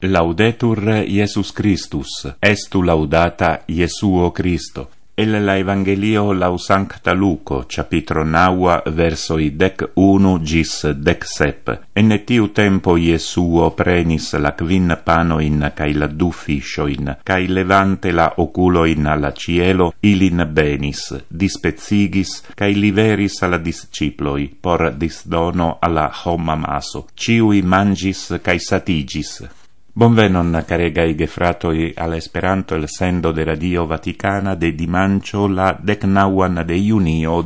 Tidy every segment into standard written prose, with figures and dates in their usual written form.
Laudetur Iesus Christus, estu laudata Iesuo Christo. El la Evangelio lau Sancta Luco, capitro 9, versoi 11 gis 17. En tiu tempo Iesuo prenis la quin panoin cae la 2 fiscioin, cae levante la oculoin alla cielo, ilin benis, dispecigis, cae liveris alla disciploi, por disdono alla homa maso. Ciui mangis cae satigis. Bonvenon, caregai gefratoi, al Esperanto el sendo de Radio Vaticana de dimancio la 19 de junio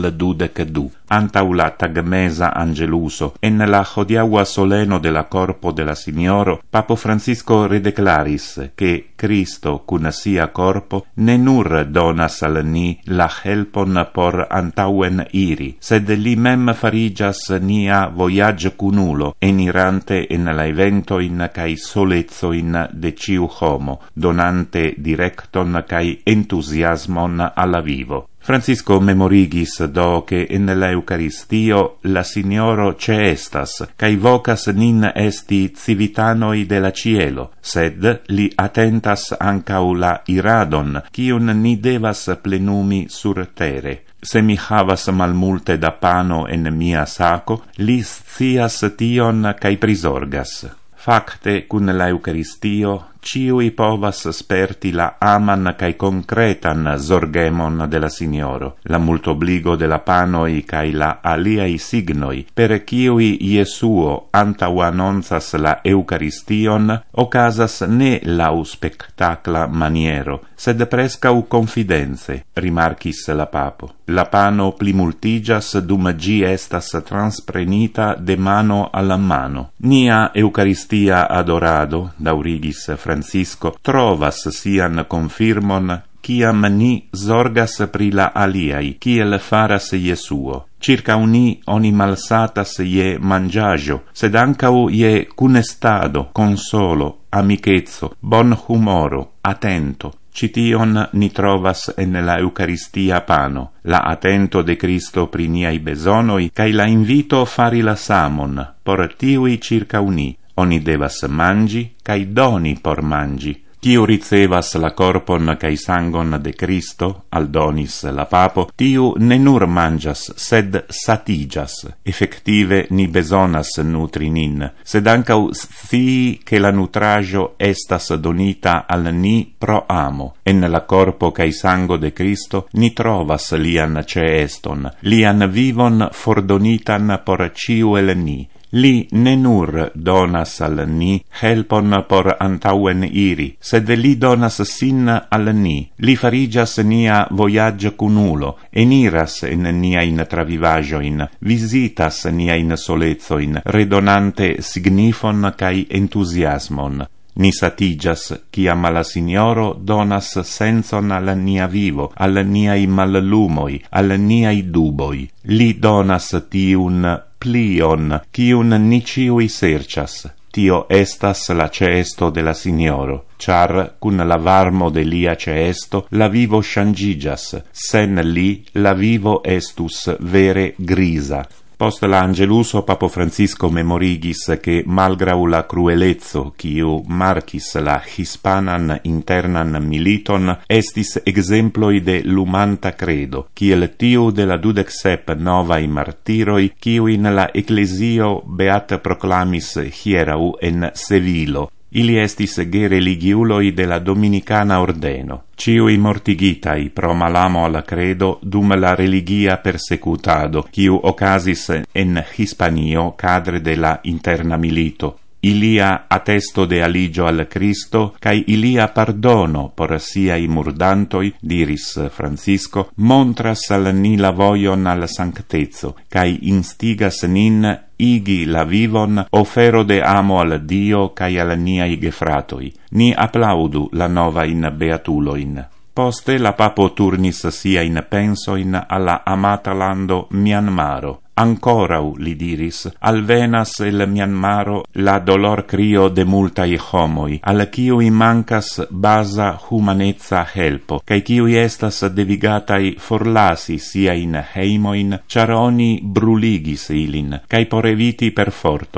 2022. Antau la tagmesa angeluso, en la hodiaua soleno de la corpo de la Signoro, Papo Francisco redeclaris che Cristo cun sia corpo ne nur donas al ni la helpon por antauen iri, sed li mem farigas nia voyage cunulo, enirante en la eventoin cae solezoin de ciu homo, donante directon cae entusiasmon alla vivo. Francisco memorigis do che in la Eucaristio la Signoro ceestas, cae vocas nin esti civitanoi de la cielo, sed li attentas ancau la iradon, cium ni devas plenumi sur tere. Se mi havas malmulte da pano en mia saco, li scias tion cae prisorgas. Facte, cun la Eucaristio, ciui povas sperti la aman cae concretan zorgemon de la Signoro, la multobligo de la panoi cae la aliai signoi, per ciui Iesuo antau annonzas la Eucaristion, ocasas ne lau spectacla maniero, sed prescau confidenze, rimarcis la Papo. La pano plimultigas dum gi estas transprenita de mano alla mano. Nia Eucaristia adorado, daurigis Francisco, trovas sian confirmon ciam ni zorgas pri la aliai, ciel faras Iesuo. Circa uni oni malsatas je mangiaggio, sed ancau je cunestado, consolo, amicetso, bon humoro, attento. Cition ni trovas en la Eucaristia pano, la attento de Cristo pri niai besonoi, cae la invito fari la samon, por tiui circa uni. Oni devas mangi, cae doni por mangi. Tiu ricevas la corpon cae sangon de Cristo, aldonis la Papo, tiu ne nur mangias, sed satigas. Effective ni besonas nutri nin, sed ancau scii che la nutrajo estas donita al ni pro amo. En la corpo cae sango de Cristo ni trovas lian ceeston, lian vivon fordonitan por ciu el ni. Li ne nur donas al ni helpon por antauen iri, sed li donas sin al ni. Li farigas nia voyage cunulo, eniras en niain travivagioin, visitas niain solezoin, redonante signifon cae entusiasmon. Ni satigas, ciam la Signoro donas senson al nia vivo, al niai mallumoi, al niai duboi. Li donas tiun plion, cium ni ciui sercias. Tio estas la ceesto de la Signoro, char cun la varmo de lia ceesto la vivo shangigas, sen li la vivo estus vere grisa. Post la Angeluso Papo Francisco memorigis che malgrau la cruelezzo quiu marcis la hispanan internan militon estis exemploi de lumanta credo, kiel tiu de la 27 novai martiroi quiu in la Ecclesio beat proclamis hierau en Sevilo. Ili estis ge religiuloi de la Dominicana ordeno, ciui mortigitai pro malamo alla credo dum la religia persecutado, quiu ocasis en Hispanio cadre de la interna milito. Ilia attesto de aligio al Cristo, cae ilia pardono por siai murdantoi, diris Francisco, montras al ni la voion al sanctezzo, cae instigas nin igi la vivon ofero de amo al Dio cae al niai gefratoi. Ni applaudu la nova in beatuloin. Poste la Papo turnis siain pensoin alla amata lando Myanmaro. Ancorau, li diris, alvenas el Myanmaro la dolor crio de multai homoi, al ciui mancas basa humanezza helpo, cae ciui estas devigatai forlasi siain heimoin, char oni bruligis ilin, cae por eviti per forton.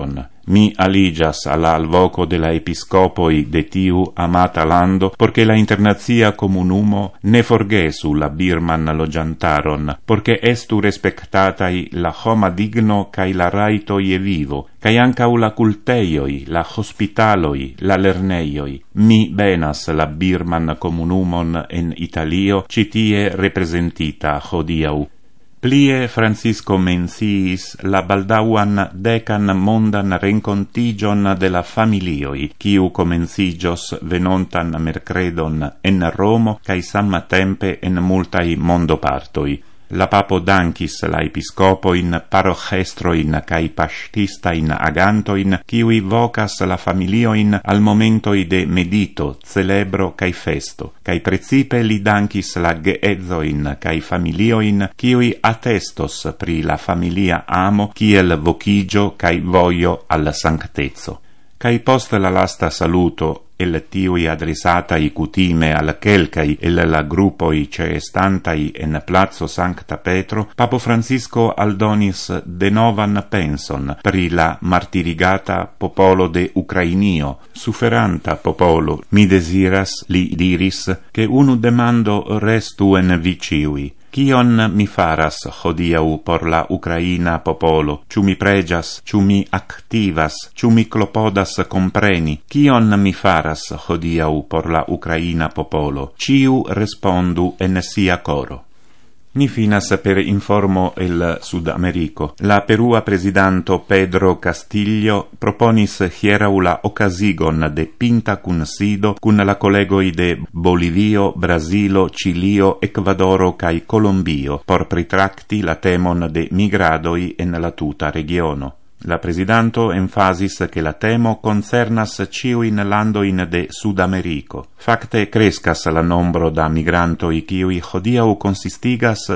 Mi aligas alla alvoco de la episcopoi de tiu amata lando, porque la internazia comunumo ne forgesu la birman logiantaron, porque estu respectatai la homa digno cae la raito ie vivo, cae ancau la culteioi, la hospitaloi, la lerneioi. Mi benas la birman comunumon en Italio, citie representita hodiau. Plie Francisco menciis la baldauan decan mondan rencontigion de la familioi, quiu comencigios venontan mercredon en Romo, cae samma tempe en multai mondopartoi. La papo dankis la episcopoin, parochestroin cae pastistain agantoin, quiui vocas la familioin al momentoi de medito, celebro cae festo, cae precipe li dankis la geedzoin cae familioin, quiui attestos pri la familia amo, kiel vocigio cae voio al sanctezzo. Cae post la lasta saluto, el tiui adressatai cutime al quelcai el la gruppoi ceestantai en Plazo Sancta Petro, Papo Francisco aldonis de novan penson pri la martirigata popolo de Ucrainio, suferanta popolo. Mi desiras, li diris, che unu demando restu en vi ciui. Kion mi faras hodiau por la Ucraina popolo? Ciu mi pregias, ciu mi activas, ciu mi clopodas compreni? Kion mi faras hodiau por la Ucraina popolo? Ciu respondu en sia coro. Ni finas per informo el Sud-Americo. La Perua presidanto Pedro Castillo proponis hierau la ocasigon de pinta cun sido cun la collegoi de Bolivio, Brasilo, Cilio, Ecuadoro cae Colombio por pritracti la temon de migradoi en la tuta regiono. La presidanto emphasis che la temo concernas ciuin landoin de Sud-Americo. Facte crescas la nombro da migrantoi quiui hodiau consistigas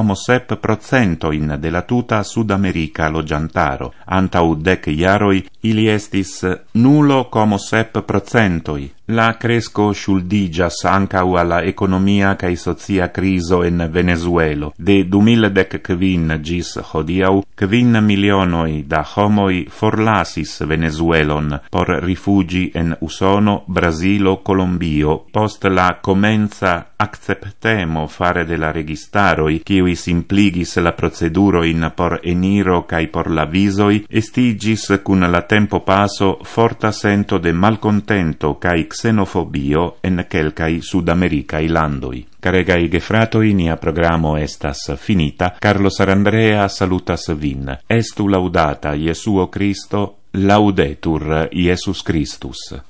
2,7% de la tuta Sud-America logiantaro. Antau 10 jaroi ili estis 0,7%. La cresco shuldigas ancau alla economia cae socia criso en Venezuelo. De 2015 gis hodiau, 5 milionoi da homoi forlasis Venezuelon por rifugi en Usono, Brasilo, Colombio, post la comenza acceptemo fare de la registaroi, quiui simpligis la proceduroin por eniro cae por la visoi, estigis cun la tempo paso forta sento de malcontento cae xenofobio en quelcai Sud-Americai landoi. Caregai gefratoi, nia programo estas finita. Carlo Sarandrea salutas vin. Estu laudata Iesuo Christo, laudetur Iesus Christus.